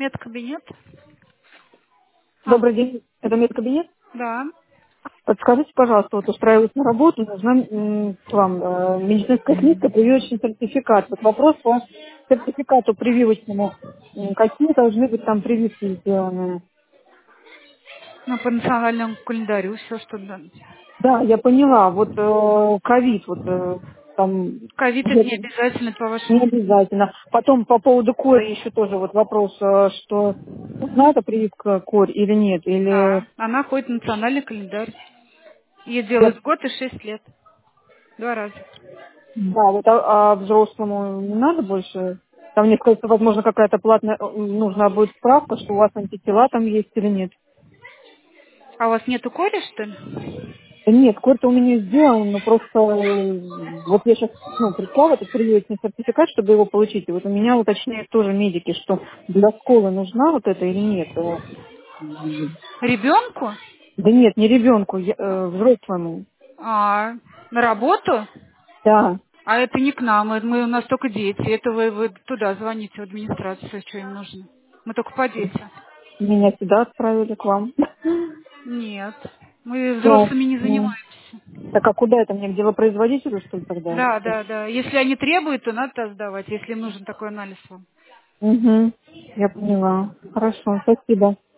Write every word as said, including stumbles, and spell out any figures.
Медкабинет? А, Добрый день, это медкабинет. да. Подскажите, пожалуйста, вот устраиваюсь на работу, нужна м, к вам э, медицинская книжка, прививочный сертификат. Вот вопрос по сертификату прививочному. М, Какие должны быть там прививки сделаны? Ну, по национальному календарю все, что да. Да, я поняла, вот э, ковид, вот э, там Ковид это не где-то обязательно это по не вашему. обязательно. Потом по поводу кори еще тоже вот вопрос, э, что нужна эта прививка корь или нет, или Да. Она ходит в национальный календарь. Ей я. делают год и шесть лет. Два раза. Да, вот а, а взрослому не надо больше? Там мне кажется, возможно, какая-то платная, э, нужна будет справка, что у вас антитела там есть или нет. А у вас нету кори, что ли? Да нет, кое-то у меня сделан, но просто э, вот я сейчас ну, пришла в этот прививочный сертификат, чтобы его получить, и вот у меня уточняют тоже медики, что для школы нужна вот это или нет. Э, м, Ребенку? Да нет, не ребенку, я- э, взрослому. А, на работу? Да, А это не к нам, это мы, у нас только дети. Это вы, вы туда звоните, в администрацию, что им нужно. Мы только по детям. меня сюда отправили к вам. Нет, мы взрослыми не Ясно. занимаемся. Так а куда это мне, к делопроизводителю, что ли, тогда? Да, да, да. Если они требуют, то надо сдавать, если им нужен такой анализ вам. Угу. Я поняла. Хорошо, спасибо.